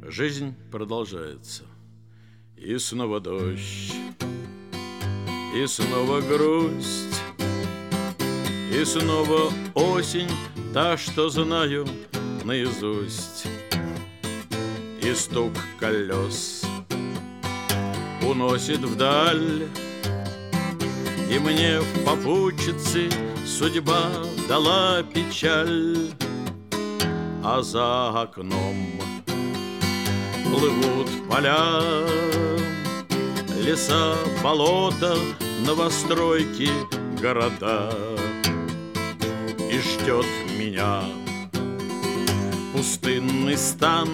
Жизнь продолжается. И снова дождь, и снова грусть, и снова осень, та, что знаю наизусть. И стук колес уносит вдаль, и мне в попутчице судьба дала печаль. А за окном плывут поля, леса, болота, новостройки, города. И ждет меня пустынный стан,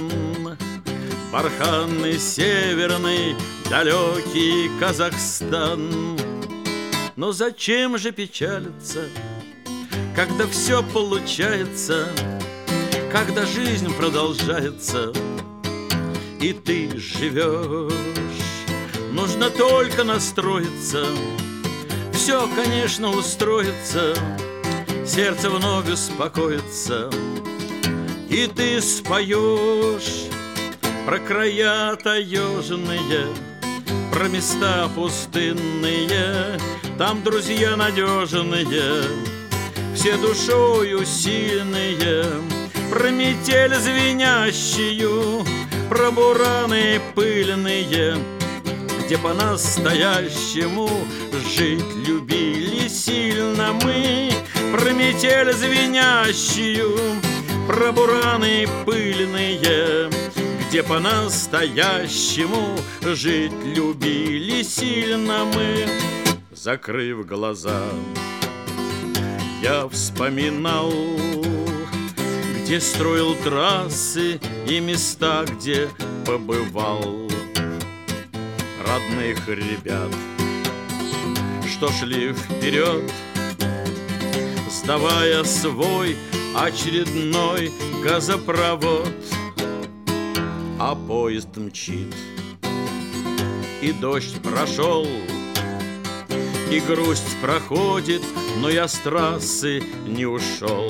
барханный северный далекий Казахстан. Но зачем же печалиться, когда все получается, когда жизнь продолжается, и ты живешь? Нужно только настроиться, все, конечно, устроится, сердце вновь успокоится, и ты споешь про края таежные, про места пустынные. Там друзья надежные, все душою сильные, про метель звенящую, про бураны пыльные, где по-настоящему жить любили сильно мы. Про метель звенящую, про бураны пыльные, где по-настоящему жить любили сильно мы. Закрыв глаза, я вспоминал, где строил трассы и места, где побывал. Родных ребят, что шли вперед, сдавая свой очередной газопровод. А поезд мчит, и дождь прошел, и грусть проходит, но я с трассы не ушел.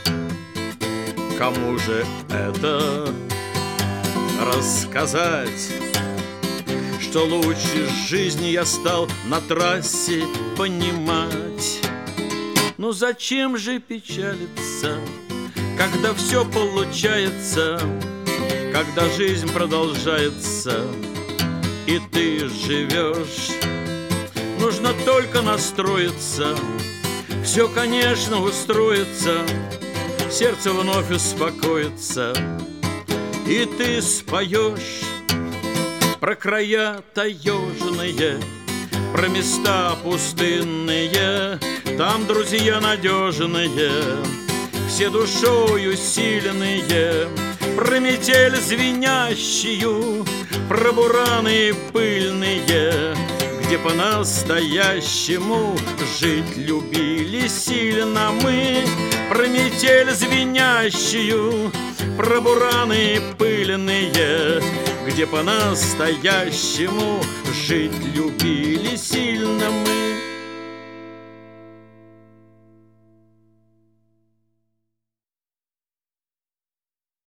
Кому же это рассказать, что лучше жизни я стал на трассе понимать? Ну зачем же печалиться, когда все получается, когда жизнь продолжается, и ты живешь? Нужно только настроиться, все, конечно, устроится, сердце вновь успокоится, и ты споешь про края таежные, про места пустынные. Там друзья надежные, все душою сильные, про метель звенящую, про бураны пыльные, где по-настоящему жить любили сильно мы. Про метель звенящую, про бураны пыльные, где по-настоящему жить любили сильно мы.